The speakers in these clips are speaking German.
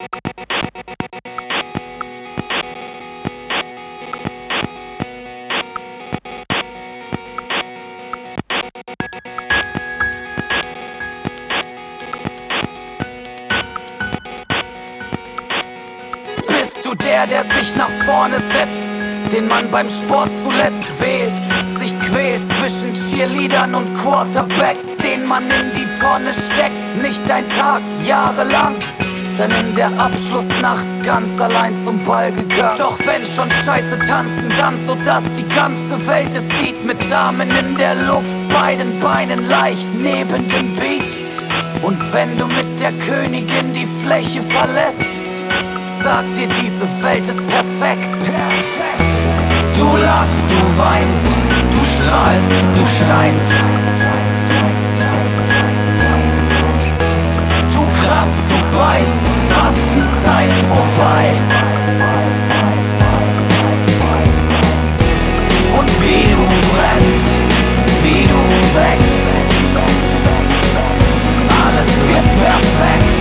Bist du der sich nach vorne setzt, den man beim Sport zuletzt wählt, sich quält zwischen Cheerleadern und Quarterbacks, den man in die Tonne steckt, nicht ein Tag, jahrelang, dann in der Abschlussnacht ganz allein zum Ball gegangen. Doch wenn schon Scheiße tanzen, dann so dass die ganze Welt es sieht, mit Damen in der Luft, beiden Beinen leicht neben dem Beat. Und wenn du mit der Königin die Fläche verlässt, sag dir, diese Welt ist perfekt. Du lachst, du weinst, du strahlst, du scheinst. Du kratzt, du beißt, Fastenzeit vorbei. Und wie du brennst, wie du wächst, alles wird perfekt.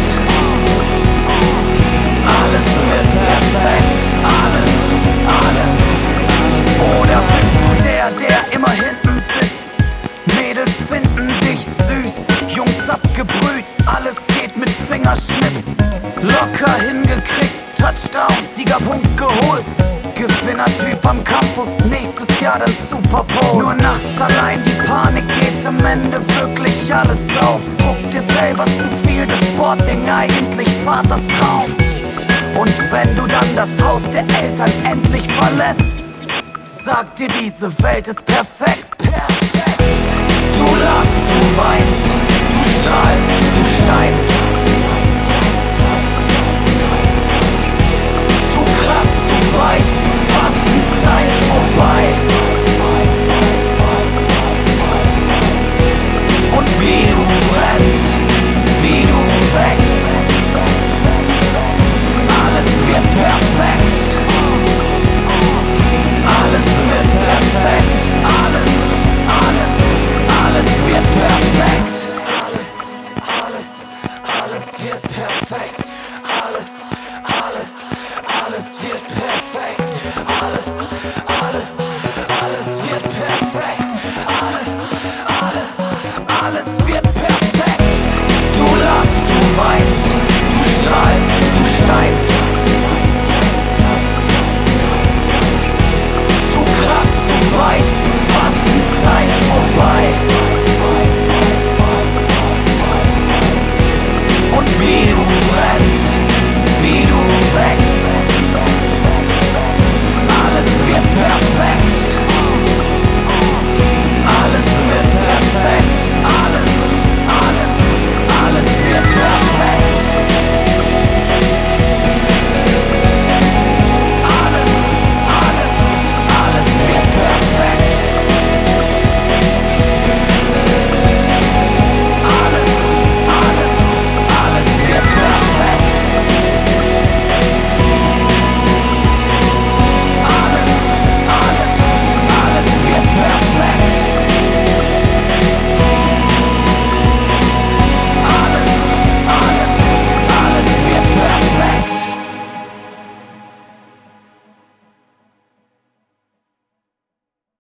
Alles wird perfekt, alles. Oder bist du der immer hinten sitzt? Mädels finden dich süß, Jungs abgebrüht, alles geht mit Fingerschnips. Locker hingekriegt, Touchdown, Siegerpunkt geholt. Gewinnertyp am Campus, nächstes Jahr dann Super Bowl. Nur nachts allein, die Panik geht am Ende wirklich alles auf. Druck dir selber zu viel, das Sportding eigentlich Vaters Traum. Und wenn du dann das Haus der Eltern endlich verlässt, sag dir, diese Welt ist perfekt. Du lachst, du weinst, du strahlst, du